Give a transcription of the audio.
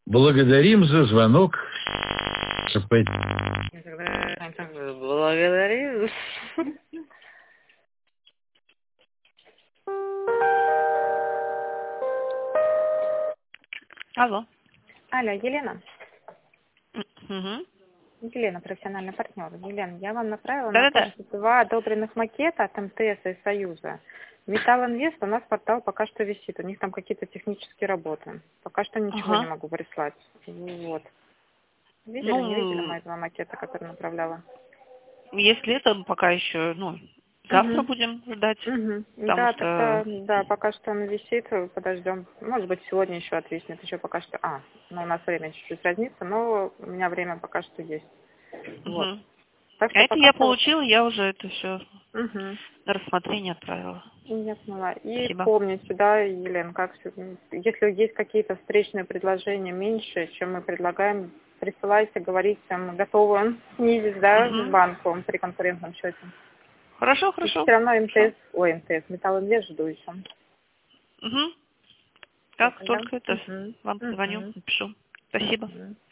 Благодарим за звонок. Благодарю. Алло. Алло, Елена? Угу. Елена, профессиональный партнер. Елена, я вам направила на Да-да-да. почту 2 одобренных макета от МТС и Союза. Металлинвест у нас портал пока что висит. У них там какие-то технические работы. Пока что ничего не Ага. могу прислать. Вот. Видели, не видели Ну, мои 2 макета, которые направляла? если это пока еще, завтра Угу. будем ждать, Угу. потому Да, что... тогда, да, пока что он висит, подождем. Может быть, сегодня еще отвиснет, еще пока что... но у нас время чуть-чуть разнится, но у меня время пока что есть. Вот. Мгм. Так А что это пока я что... получила, я уже это все Угу. на рассмотрение отправила. Я поняла. И Спасибо. помните, да, Елена, если есть какие-то встречные предложения меньше, чем мы предлагаем, присылайте, говорите, мы готовы снизить, да, с Угу. банком при конкурентном счете. Хорошо, И хорошо. все равно Хорошо. Металлинвест жду еще. Угу. Всё, Как тогда. только это вам позвоню, Угу. напишу. Спасибо. Угу.